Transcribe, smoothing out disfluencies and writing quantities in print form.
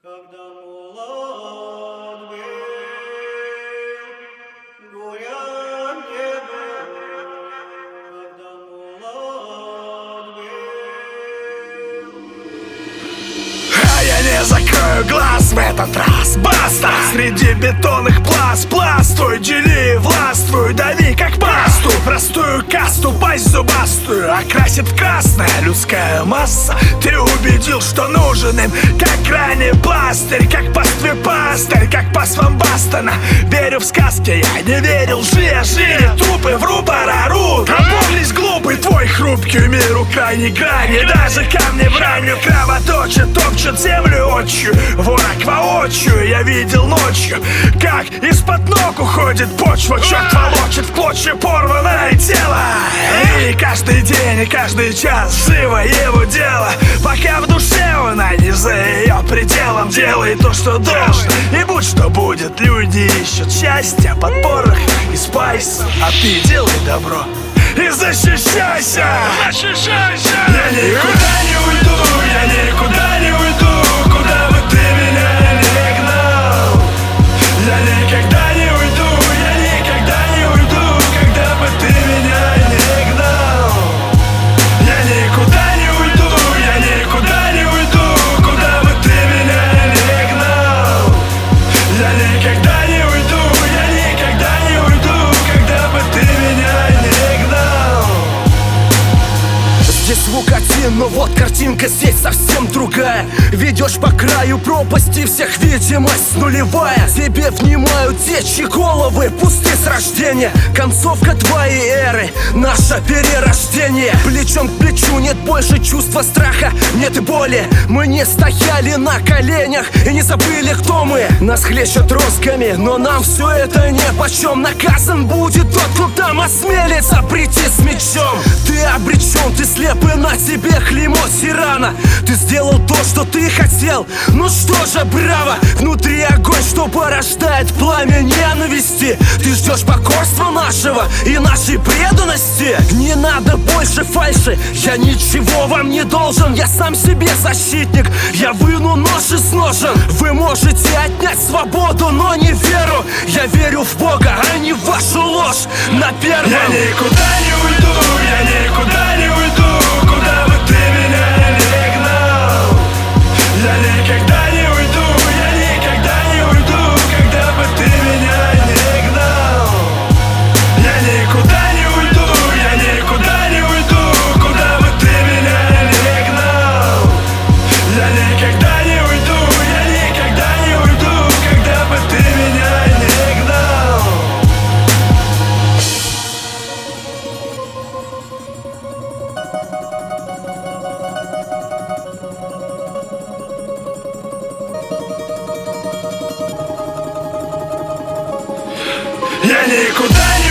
Когда молод был, горя не было. Когда молод был. А я не закрою глаз в этот раз. Баста! Среди бетонных пласт-пластуй, дели, властвуй, дави как пасту. Простую касту, пасть зубастую окрасит красная людская масса. Ты убедил, что нужен им, как ранее пластырь, как пастве пастырь, как пас вам Бастона. Верю в сказки, я не верил, жили трупы в рупор орут. Опомнись, глупый, твой хрупкий мир у крайней грани. Даже камни в раннюю кровоточат, топчут землю отчью. Ворог воочию я видел ночью, как из-под ног уходит почва. Черт волочит в клочья порванное тело. И каждый день, и каждый час живо его дело, пока в душе она не за ее пределом. Делай то, что должен, и будь что будет. Люди ищут счастья под порох и спайс, а ты делай добро и защищайся. Защищайся! Я никуда не уйду, я никуда не уйду, куда бы ты меня не гнал. Я никогда не уйду, я никогда не уйду, когда бы ты меня не гнал. Я никуда не уйду, я никуда не уйду, куда бы ты меня не гнал. Я никогда не уйду, я никогда не уйду, когда бы ты меня не гнал. Здесь звук один, но вот картинка здесь совсем другая. Ведешь по краю пропасти, всех видимость нулевая. Тебе внимают те, чьи головы пусты с рождения. Концовка твоей эры, наше перерождение. Плечом к плечу, нет больше чувства страха, нет и боли. Мы не стояли на коленях и не забыли, кто мы. Нас хлещут росками, но нам все это нипочем. Наказан будет тот, кто там осмелится прийти с мечом. Ты обречен, ты слеп, и на тебе клеймо тирана. Ты сделал то, что ты хотел, ну что же, браво. Внутри огонь, что порождает пламя ненависти. Ты ждешь покорства нашего и нашей преданности. Не надо больше фальши, я ничего вам не должен. Я сам себе защитник, я выну нож из ножен. Вы можете отнять свободу, но не веру. Я верю в Бога, а не в вашу ложь на первом. Я никуда не уйду, я никуда не уйду, куда бы ты меня не гнал. Я никогда не уйду, я никогда не уйду, когда бы ты меня не гнал. Я никуда не уйду, я никуда не уйду, куда бы ты меня не гнал. Я никогда не уйду, я никогда не уйду, когда бы ты меня не гнал. Я никуда не